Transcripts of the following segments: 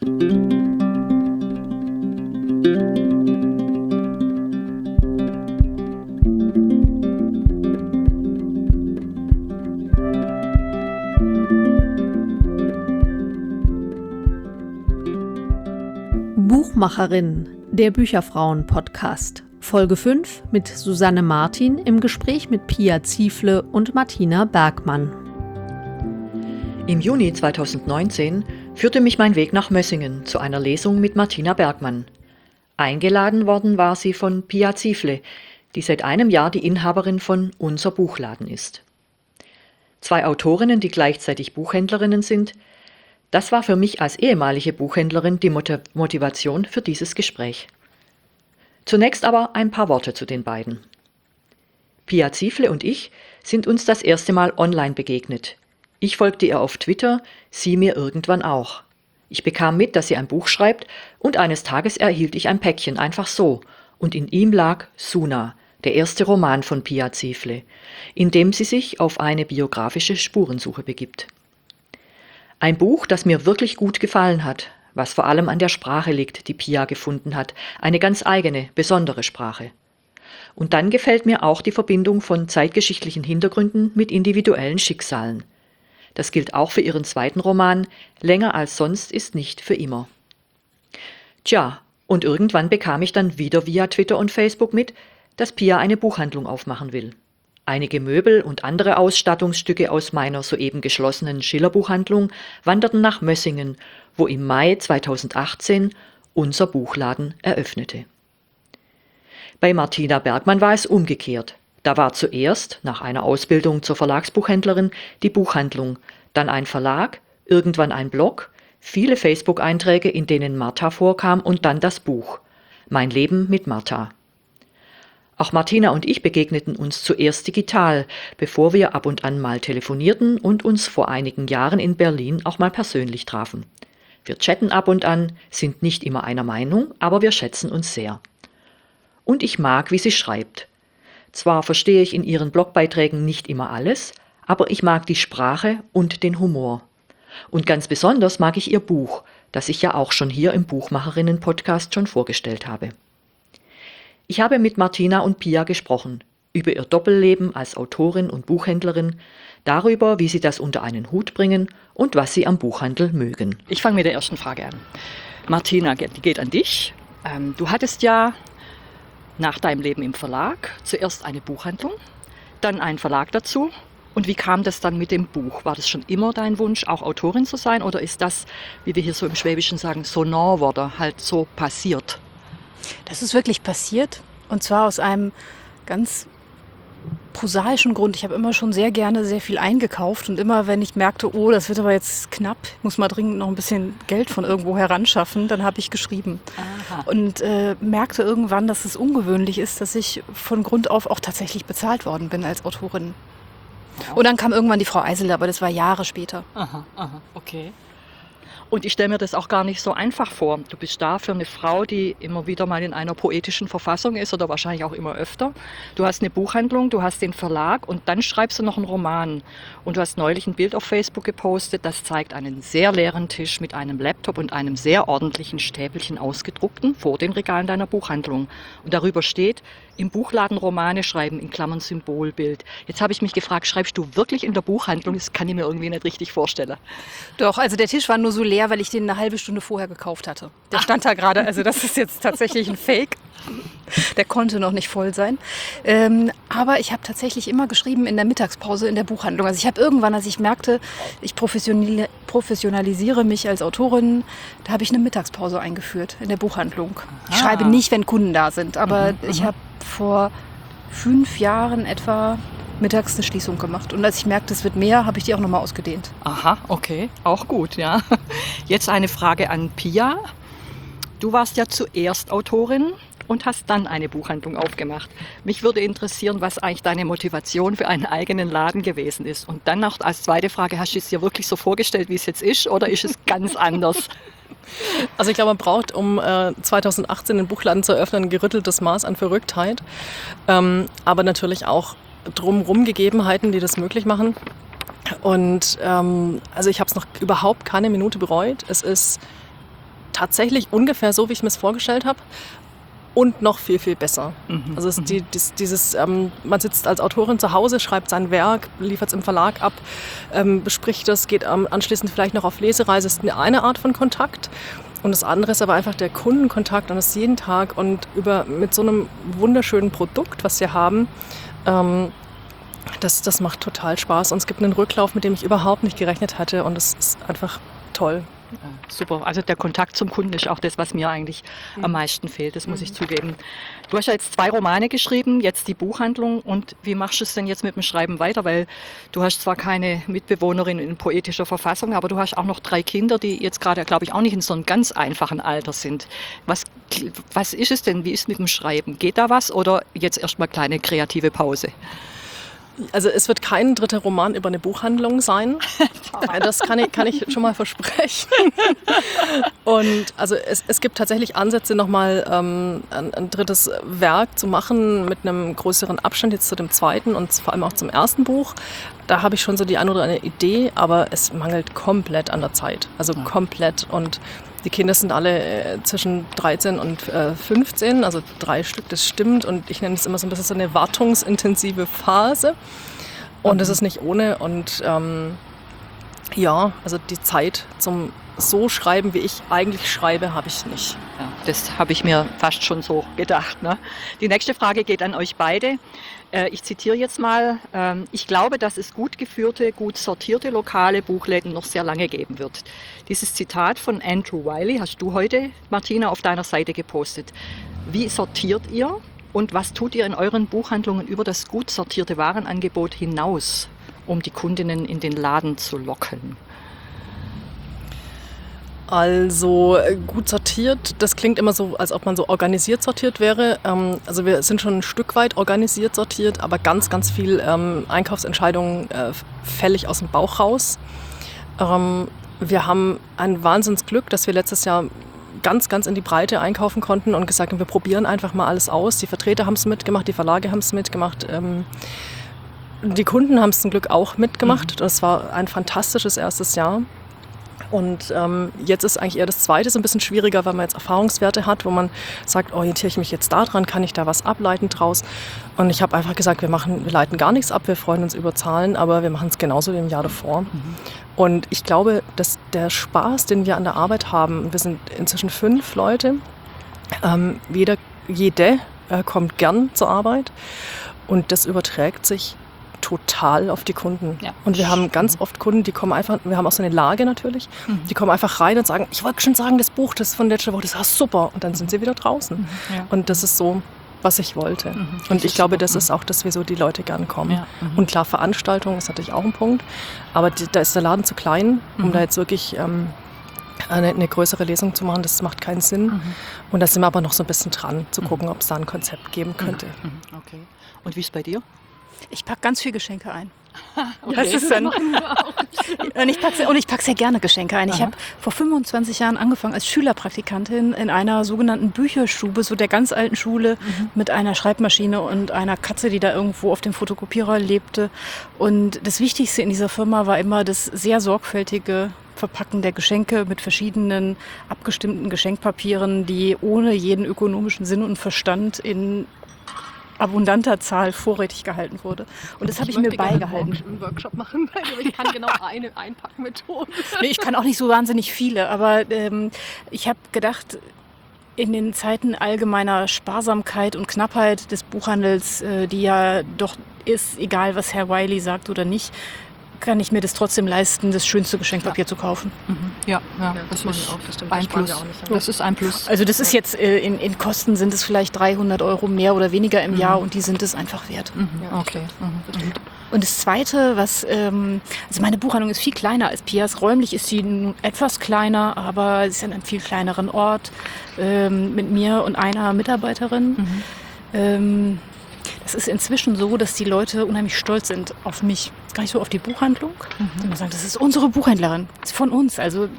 Buchmacherin, der Bücherfrauen-Podcast. Folge 5 mit Susanne Martin im Gespräch mit Pia Ziefle und Martina Bergmann. Im Juni 2019 führte mich mein Weg nach Mössingen zu einer Lesung mit Martina Bergmann. Eingeladen worden war sie von Pia Ziefle, die seit einem Jahr die Inhaberin von Unser Buchladen ist. 2 Autorinnen, die gleichzeitig Buchhändlerinnen sind, das war für mich als ehemalige Buchhändlerin die Motivation für dieses Gespräch. Zunächst aber ein paar Worte zu den beiden. Pia Ziefle und ich sind uns das erste Mal online begegnet. Ich folgte ihr auf Twitter, sie mir irgendwann auch. Ich bekam mit, dass sie ein Buch schreibt, und eines Tages erhielt ich ein Päckchen, einfach so, und in ihm lag Suna, der erste Roman von Pia Ziefle, in dem sie sich auf eine biografische Spurensuche begibt. Ein Buch, das mir wirklich gut gefallen hat, was vor allem an der Sprache liegt, die Pia gefunden hat, eine ganz eigene, besondere Sprache. Und dann gefällt mir auch die Verbindung von zeitgeschichtlichen Hintergründen mit individuellen Schicksalen. Das gilt auch für ihren zweiten Roman, Länger als sonst ist nicht für immer. Tja, und irgendwann bekam ich dann wieder via Twitter und Facebook mit, dass Pia eine Buchhandlung aufmachen will. Einige Möbel und andere Ausstattungsstücke aus meiner soeben geschlossenen Schiller-Buchhandlung wanderten nach Mössingen, wo im Mai 2018 Unser Buchladen eröffnete. Bei Martina Bergmann war es umgekehrt. Da war zuerst, nach einer Ausbildung zur Verlagsbuchhändlerin, die Buchhandlung, dann ein Verlag, irgendwann ein Blog, viele Facebook-Einträge, in denen Martha vorkam, und dann das Buch Mein Leben mit Martha. Auch Martina und ich begegneten uns zuerst digital, bevor wir ab und an mal telefonierten und uns vor einigen Jahren in Berlin auch mal persönlich trafen. Wir chatten ab und an, sind nicht immer einer Meinung, aber wir schätzen uns sehr. Und ich mag, wie sie schreibt. Zwar verstehe ich in ihren Blogbeiträgen nicht immer alles, aber ich mag die Sprache und den Humor. Und ganz besonders mag ich ihr Buch, das ich ja auch schon hier im Buchmacherinnen-Podcast schon vorgestellt habe. Ich habe mit Martina und Pia gesprochen, über ihr Doppelleben als Autorin und Buchhändlerin, darüber, wie sie das unter einen Hut bringen und was sie am Buchhandel mögen. Ich fange mit der ersten Frage an. Martina, die geht an dich. Du hattest ja nach deinem Leben im Verlag zuerst eine Buchhandlung, dann einen Verlag dazu. Und wie kam das dann mit dem Buch? War das schon immer dein Wunsch, auch Autorin zu sein? Oder ist das, wie wir hier so im Schwäbischen sagen, so nah wurde, halt so passiert? Das ist wirklich passiert, und zwar aus einem ganz prosaischen Grund. Ich habe immer schon sehr gerne sehr viel eingekauft, und immer, wenn ich merkte, oh, das wird aber jetzt knapp, muss mal dringend noch ein bisschen Geld von irgendwo heranschaffen, dann habe ich geschrieben. Aha. Und merkte irgendwann, dass es ungewöhnlich ist, dass ich von Grund auf auch tatsächlich bezahlt worden bin als Autorin. Ja. Und dann kam irgendwann die Frau Eisele, aber das war Jahre später. Aha, okay. Und ich stelle mir das auch gar nicht so einfach vor. Du bist da für eine Frau, die immer wieder mal in einer poetischen Verfassung ist oder wahrscheinlich auch immer öfter. Du hast eine Buchhandlung, du hast den Verlag und dann schreibst du noch einen Roman. Und du hast neulich ein Bild auf Facebook gepostet, das zeigt einen sehr leeren Tisch mit einem Laptop und einem sehr ordentlichen Stäbelchen ausgedruckten vor den Regalen deiner Buchhandlung. Und darüber steht, im Buchladen Romane schreiben, in Klammern Symbolbild. Jetzt habe ich mich gefragt, schreibst du wirklich in der Buchhandlung? Das kann ich mir irgendwie nicht richtig vorstellen. Doch, also der Tisch war nur so leer, weil ich den eine halbe Stunde vorher gekauft hatte. Der stand da gerade, also das ist jetzt tatsächlich ein Fake. Der konnte noch nicht voll sein. Aber ich habe tatsächlich immer geschrieben in der Mittagspause in der Buchhandlung. Also ich habe irgendwann, als ich merkte, ich professionalisiere mich als Autorin, da habe ich eine Mittagspause eingeführt in der Buchhandlung. Ich schreibe nicht, wenn Kunden da sind, aber ich habe vor 5 Jahren etwa mittags eine Schließung gemacht. Und als ich merkte, es wird mehr, habe ich die auch nochmal ausgedehnt. Aha, okay, auch gut, ja. Jetzt eine Frage an Pia. Du warst ja zuerst Autorin und hast dann eine Buchhandlung aufgemacht. Mich würde interessieren, was eigentlich deine Motivation für einen eigenen Laden gewesen ist. Und dann noch als zweite Frage, hast du es dir wirklich so vorgestellt, wie es jetzt ist, oder ist es ganz anders? Also ich glaube, man braucht, um 2018 den Buchladen zu eröffnen, ein gerütteltes Maß an Verrücktheit. Aber natürlich auch drumherum Gegebenheiten, die das möglich machen. Und also ich habe es noch überhaupt keine Minute bereut. Es ist tatsächlich ungefähr so, wie ich mir es vorgestellt habe. Und noch viel, viel besser. Also man sitzt als Autorin zu Hause, schreibt sein Werk, liefert es im Verlag ab, bespricht es, geht anschließend vielleicht noch auf Lesereise. Das ist eine Art von Kontakt. Und das andere ist aber einfach der Kundenkontakt und das jeden Tag und mit so einem wunderschönen Produkt, was wir haben, das macht total Spaß. Und es gibt einen Rücklauf, mit dem ich überhaupt nicht gerechnet hatte und es ist einfach toll. Super, also der Kontakt zum Kunden ist auch das, was mir eigentlich am meisten fehlt, das muss ich zugeben. Du hast ja jetzt 2 Romane geschrieben, jetzt die Buchhandlung und wie machst du es denn jetzt mit dem Schreiben weiter? Weil du hast zwar keine Mitbewohnerin in poetischer Verfassung, aber du hast auch noch 3 Kinder, die jetzt gerade, glaube ich, auch nicht in so einem ganz einfachen Alter sind. Was ist es denn, wie ist es mit dem Schreiben? Geht da was oder jetzt erstmal kleine kreative Pause? Also es wird kein 3. Roman über eine Buchhandlung sein. Das kann ich schon mal versprechen. Und also es gibt tatsächlich Ansätze, nochmal ein 3. Werk zu machen mit einem größeren Abstand jetzt zu dem 2. und vor allem auch zum 1. Buch. Da habe ich schon so die eine oder andere Idee, aber es mangelt komplett an der Zeit. Also komplett. Und die Kinder sind alle zwischen 13 und 15, also 3 Stück, das stimmt. Und ich nenne es immer so ein bisschen so eine wartungsintensive Phase. Und das ist nicht ohne. Und also die Zeit zum so schreiben, wie ich eigentlich schreibe, habe ich nicht. Ja, das habe ich mir fast schon so gedacht. Ne? Die nächste Frage geht an euch beide. Ich zitiere jetzt mal, ich glaube, dass es gut geführte, gut sortierte lokale Buchläden noch sehr lange geben wird. Dieses Zitat von Andrew Wiley hast du heute, Martina, auf deiner Seite gepostet. Wie sortiert ihr und was tut ihr in euren Buchhandlungen über das gut sortierte Warenangebot hinaus, um die Kundinnen in den Laden zu locken? Also gut sortiert, das klingt immer so, als ob man so organisiert sortiert wäre. Also wir sind schon ein Stück weit organisiert sortiert, aber ganz, ganz viel Einkaufsentscheidungen fällig aus dem Bauch raus. Wir haben ein Wahnsinnsglück, dass wir letztes Jahr ganz, ganz in die Breite einkaufen konnten und gesagt haben, wir probieren einfach mal alles aus. Die Vertreter haben es mitgemacht, die Verlage haben es mitgemacht. Die Kunden haben es zum Glück auch mitgemacht. Das war ein fantastisches erstes Jahr. Und jetzt ist eigentlich eher das Zweite so ein bisschen schwieriger, weil man jetzt Erfahrungswerte hat, wo man sagt, orientiere ich mich jetzt da dran, kann ich da was ableiten draus? Und ich habe einfach gesagt, wir leiten gar nichts ab, wir freuen uns über Zahlen, aber wir machen es genauso wie im Jahr davor. Und ich glaube, dass der Spaß, den wir an der Arbeit haben, wir sind inzwischen 5 Leute, jede kommt gern zur Arbeit und das überträgt sich total auf die Kunden. Ja. Und wir haben ganz oft Kunden, die kommen einfach, wir haben auch so eine Lage natürlich, die kommen einfach rein und sagen, ich wollte schon sagen, das Buch, das von letzter Woche, das war super. Und dann sind sie wieder draußen. Ja. Und das ist so, was ich wollte. Und ich glaube, das ist auch das, wieso die Leute gern kommen. Ja. Und klar, Veranstaltungen ist natürlich auch ein Punkt. Aber da ist der Laden zu klein, um da jetzt wirklich eine größere Lesung zu machen. Das macht keinen Sinn. Und da sind wir aber noch so ein bisschen dran, zu gucken, ob es da ein Konzept geben könnte. Okay. Und wie ist es bei dir? Ich packe ganz viel Geschenke ein. Okay. Das ist dann, ich packe sehr gerne Geschenke ein. Ich habe vor 25 Jahren angefangen als Schülerpraktikantin in einer sogenannten Bücherstube, so der ganz alten Schule, mit einer Schreibmaschine und einer Katze, die da irgendwo auf dem Fotokopierer lebte. Und das Wichtigste in dieser Firma war immer das sehr sorgfältige Verpacken der Geschenke mit verschiedenen abgestimmten Geschenkpapieren, die ohne jeden ökonomischen Sinn und Verstand in abundanter Zahl vorrätig gehalten wurde. Und das habe ich mir beigehalten. Ich möchte einen Workshop machen, aber ich kann genau eine Einpackmethode. Nee, ich kann auch nicht so wahnsinnig viele, aber ich habe gedacht, in den Zeiten allgemeiner Sparsamkeit und Knappheit des Buchhandels, die ja doch ist, egal was Herr Wiley sagt oder nicht, kann ich mir das trotzdem leisten, das schönste Geschenkpapier zu kaufen. Ja, das ist auch, das ein Plus. Das ist ein Plus. Also das ist jetzt, in Kosten sind es vielleicht 300 € mehr oder weniger im Jahr und die sind es einfach wert. Okay. Und das Zweite, also meine Buchhandlung ist viel kleiner als Pias. Räumlich ist sie nun etwas kleiner, aber sie ist an einem viel kleineren Ort mit mir und einer Mitarbeiterin. Es ist inzwischen so, dass die Leute unheimlich stolz sind auf mich. Gar nicht so auf die Buchhandlung. Die sagen, das ist unsere Buchhändlerin, das ist von uns. Also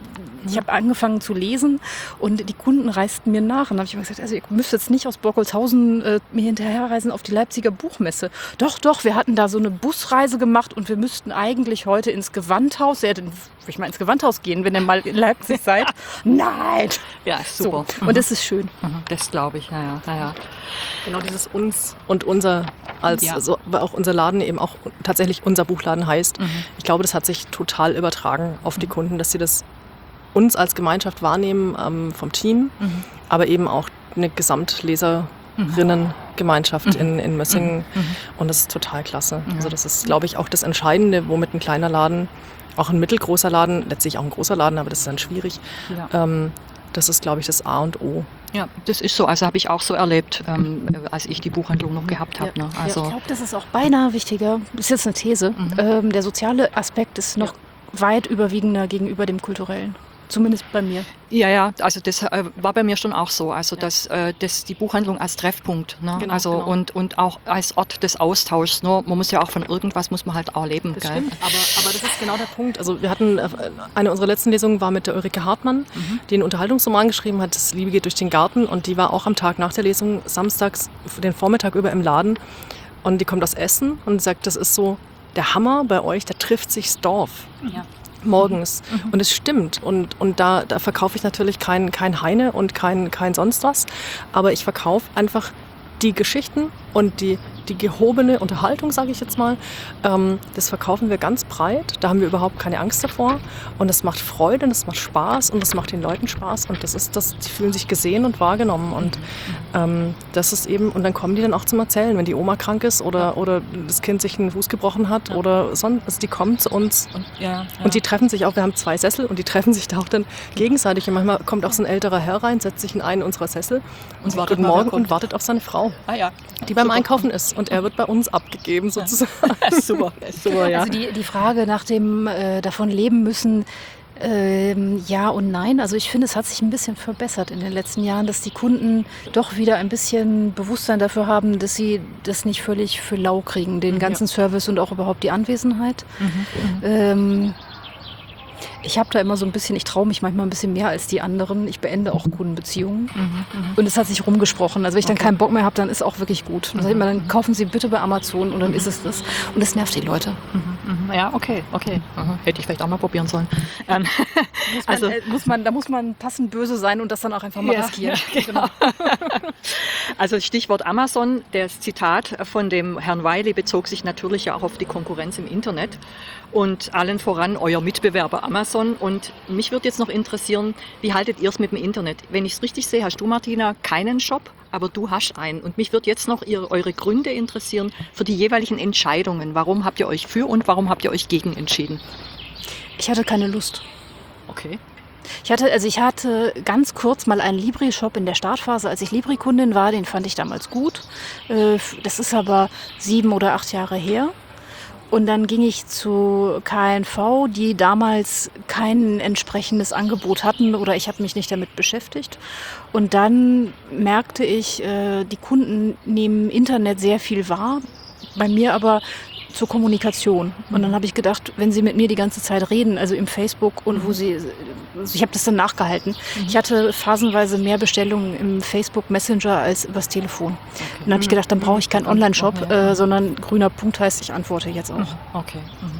Ich habe angefangen zu lesen und die Kunden reisten mir nach. Und dann habe ich immer gesagt, also ihr müsst jetzt nicht aus Borkolshausen mir hinterherreisen auf die Leipziger Buchmesse. Doch, wir hatten da so eine Busreise gemacht und wir müssten eigentlich heute ins Gewandhaus. Würde ich mal ins Gewandhaus gehen, wenn ihr mal in Leipzig seid? Nein! Ja, super. So. Und das ist schön. Das glaube ich, ja. Genau dieses uns und unser, also, weil auch unser Laden eben auch tatsächlich unser Buchladen heißt. Ich glaube, das hat sich total übertragen auf die Kunden, dass sie das uns als Gemeinschaft wahrnehmen vom Team, aber eben auch eine Gesamtleserinnengemeinschaft in Mössingen. Und das ist total klasse. Also das ist, glaube ich, auch das Entscheidende, womit ein kleiner Laden, auch ein mittelgroßer Laden, letztlich auch ein großer Laden, aber das ist dann schwierig. Ja. Das ist, glaube ich, das A und O. Ja, das ist so. Also habe ich auch so erlebt, als ich die Buchhandlung noch gehabt habe. Ne? Also ich glaube, das ist auch beinahe wichtiger. Das ist jetzt eine These. Der soziale Aspekt ist noch weit überwiegender gegenüber dem kulturellen. Zumindest bei mir. Ja, also das war bei mir schon auch so. Also dass die Buchhandlung als Treffpunkt, ne? Genau, also genau. Und auch als Ort des Austauschs. Ne? Man muss ja auch von irgendwas muss man halt auch leben. Das gell? stimmt, aber das ist genau der Punkt. Also wir hatten eine unserer letzten Lesungen war mit der Ulrike Hartmann, die einen Unterhaltungsroman geschrieben hat, Das Liebe geht durch den Garten, und die war auch am Tag nach der Lesung samstags den Vormittag über im Laden, und die kommt aus Essen und sagt, das ist so der Hammer bei euch, da trifft sich's Dorf. Ja. Morgens. Und es stimmt. Und da verkaufe ich natürlich kein Heine und kein sonst was. Aber ich verkaufe einfach die Geschichten und die gehobene Unterhaltung, sage ich jetzt mal. Das verkaufen wir ganz breit. Da haben wir überhaupt keine Angst davor. Und das macht Freude und das macht Spaß und das macht den Leuten Spaß. Und die fühlen sich gesehen und wahrgenommen. Und das ist eben, und dann kommen die dann auch zum Erzählen, wenn die Oma krank ist oder das Kind sich einen Fuß gebrochen hat oder sonst. Also die kommen zu uns und die treffen sich auch. Wir haben 2 Sessel und die treffen sich da auch dann gegenseitig. Und manchmal kommt auch so ein älterer Herr rein, setzt sich in einen unserer Sessel und sagt Guten Morgen und wartet auf seine Frau, die beim Einkaufen ist. Und er wird bei uns abgegeben sozusagen. Super, ja. Also die Frage nach dem davon leben müssen, ja und nein. Also ich finde, es hat sich ein bisschen verbessert in den letzten Jahren, dass die Kunden doch wieder ein bisschen Bewusstsein dafür haben, dass sie das nicht völlig für lau kriegen, den ganzen Service und auch überhaupt die Anwesenheit. Ich habe da immer so ein bisschen, ich traue mich manchmal ein bisschen mehr als die anderen. Ich beende auch Kundenbeziehungen. Und es hat sich rumgesprochen. Also wenn ich dann keinen Bock mehr habe, dann ist auch wirklich gut. Dann sage ich immer, dann kaufen Sie bitte bei Amazon und dann ist es das. Und das nervt die Leute. Ja, okay. Hätte ich vielleicht auch mal probieren sollen. Da muss man passend böse sein und das dann auch einfach mal riskieren. Ja, genau. Also Stichwort Amazon, das Zitat von dem Herrn Wiley bezog sich natürlich ja auch auf die Konkurrenz im Internet und allen voran euer Mitbewerber Amazon. Und mich würde jetzt noch interessieren, wie haltet ihr es mit dem Internet? Wenn ich es richtig sehe, hast du, Martina, keinen Shop, aber du hast einen. Und mich würde jetzt noch eure Gründe interessieren für die jeweiligen Entscheidungen. Warum habt ihr euch für und warum habt ihr euch gegen entschieden? Ich hatte keine Lust. Okay. Ich hatte ganz kurz mal einen Libri-Shop in der Startphase, als ich Libri-Kundin war. Den fand ich damals gut. Das ist aber 7 oder 8 Jahre her. Und dann ging ich zu KNV, die damals kein entsprechendes Angebot hatten oder ich habe mich nicht damit beschäftigt. Und dann merkte ich, die Kunden nehmen Internet sehr viel wahr, bei mir aber zur Kommunikation. Und dann habe ich gedacht, wenn sie mit mir die ganze Zeit reden, also im Facebook und ich habe das dann nachgehalten. Ich hatte phasenweise mehr Bestellungen im Facebook Messenger als übers Telefon. Okay. Und dann habe ich gedacht, dann brauche ich keinen Online-Shop, sondern grüner Punkt heißt, ich antworte jetzt auch. Okay.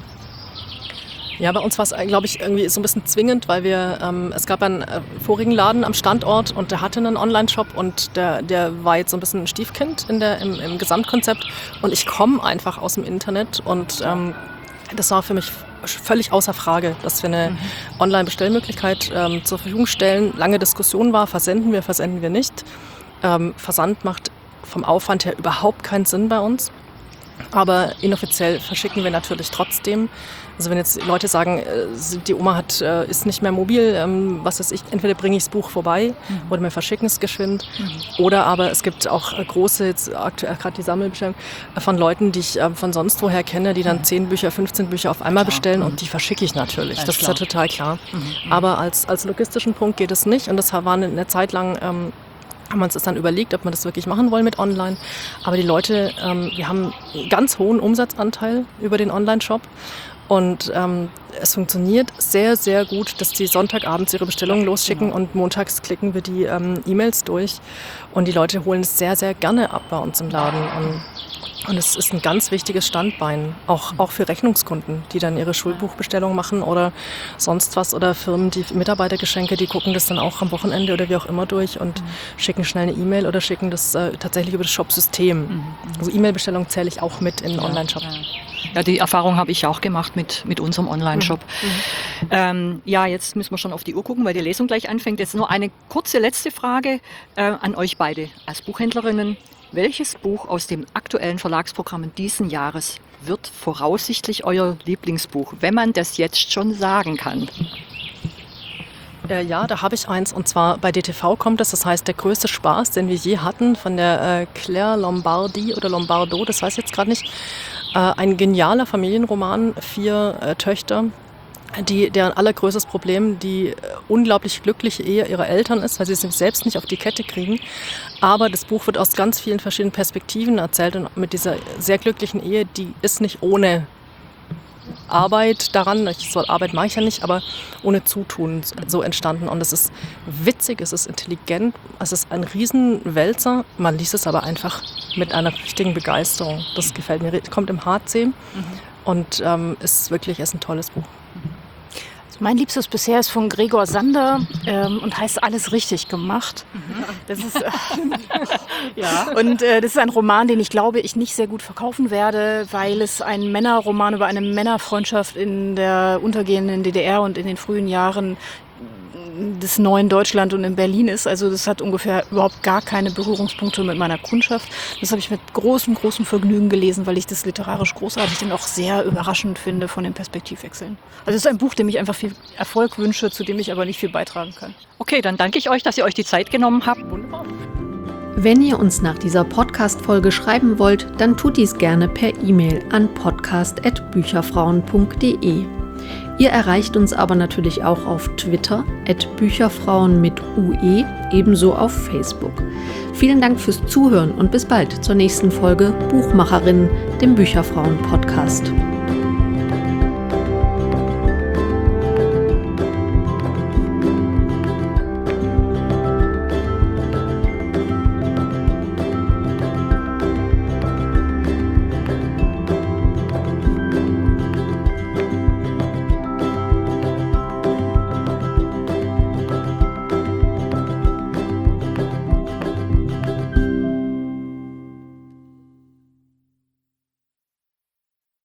Ja, bei uns war es, glaube ich, irgendwie so ein bisschen zwingend, weil es gab einen vorigen Laden am Standort und der hatte einen Online-Shop und der war jetzt so ein bisschen ein Stiefkind im Gesamtkonzept und ich komme einfach aus dem Internet und das war für mich völlig außer Frage, dass wir eine Online-Bestellmöglichkeit zur Verfügung stellen. Lange Diskussion war, versenden wir nicht. Versand macht vom Aufwand her überhaupt keinen Sinn bei uns. Aber inoffiziell verschicken wir natürlich trotzdem. Also wenn jetzt Leute sagen, die Oma ist nicht mehr mobil, was weiß ich, entweder bringe ich das Buch vorbei oder wir verschicken es geschwind. Oder aber es gibt auch große, jetzt aktuell gerade die Sammelbestellung von Leuten, die ich von sonst woher kenne, die dann 10 Bücher, 15 Bücher auf einmal bestellen und die verschicke ich natürlich. Das ist ja total klar. Aber als logistischen Punkt geht es nicht und das war eine Zeit lang... haben wir uns das dann überlegt, ob wir das wirklich machen wollen mit Online. Aber die Leute, wir haben einen ganz hohen Umsatzanteil über den Online-Shop Und es funktioniert sehr, sehr gut, dass die Sonntagabends ihre Bestellungen losschicken und montags klicken wir die E-Mails durch. Und die Leute holen es sehr, sehr gerne ab bei uns im Laden. Und es ist ein ganz wichtiges Standbein, auch für Rechnungskunden, die dann ihre Schulbuchbestellung machen oder sonst was. Oder Firmen, die Mitarbeitergeschenke, die gucken das dann auch am Wochenende oder wie auch immer durch und schicken schnell eine E-Mail oder schicken das tatsächlich über das Shop-System. Also E-Mail-Bestellung zähle ich auch mit in den Online-Shop. Ja, die Erfahrung habe ich auch gemacht mit unserem Online-Shop. Jetzt müssen wir schon auf die Uhr gucken, weil die Lesung gleich anfängt. Jetzt nur eine kurze letzte Frage an euch beide als Buchhändlerinnen. Welches Buch aus dem aktuellen Verlagsprogramm diesen Jahres wird voraussichtlich euer Lieblingsbuch, wenn man das jetzt schon sagen kann? Ja, da habe ich eins, und zwar bei DTV kommt es, das heißt Der größte Spaß, den wir je hatten, von der Claire Lombardi oder Lombardo, das weiß ich jetzt gerade nicht. Ein genialer Familienroman, 4 Töchter, deren allergrößtes Problem die unglaublich glückliche Ehe ihrer Eltern ist, weil sie es selbst nicht auf die Kette kriegen. Aber das Buch wird aus ganz vielen verschiedenen Perspektiven erzählt und mit dieser sehr glücklichen Ehe, die ist nicht ohne Arbeit daran, so Arbeit mache ich ja nicht, aber ohne Zutun so entstanden. Und es ist witzig, es ist intelligent, es ist ein Riesenwälzer. Man liest es aber einfach mit einer richtigen Begeisterung. Das gefällt mir. Kommt im HC und ist ein tolles Buch. Mein Liebstes bisher ist von Gregor Sander und heißt Alles richtig gemacht. Das ist, das ist ein Roman, den ich glaube, ich nicht sehr gut verkaufen werde, weil es ein Männerroman über eine Männerfreundschaft in der untergehenden DDR und in den frühen Jahren des neuen Deutschland und in Berlin ist. Also das hat ungefähr überhaupt gar keine Berührungspunkte mit meiner Kundschaft. Das habe ich mit großem Vergnügen gelesen, weil ich das literarisch großartig und auch sehr überraschend finde von den Perspektivwechseln. Also es ist ein Buch, dem ich einfach viel Erfolg wünsche, zu dem ich aber nicht viel beitragen kann. Okay, dann danke ich euch, dass ihr euch die Zeit genommen habt. Wunderbar. Wenn ihr uns nach dieser Podcast-Folge schreiben wollt, dann tut dies gerne per E-Mail an podcast@bücherfrauen.de. Ihr erreicht uns aber natürlich auch auf Twitter @Bücherfrauen mit UE, ebenso auf Facebook. Vielen Dank fürs Zuhören und bis bald zur nächsten Folge Buchmacherinnen, dem Bücherfrauen-Podcast.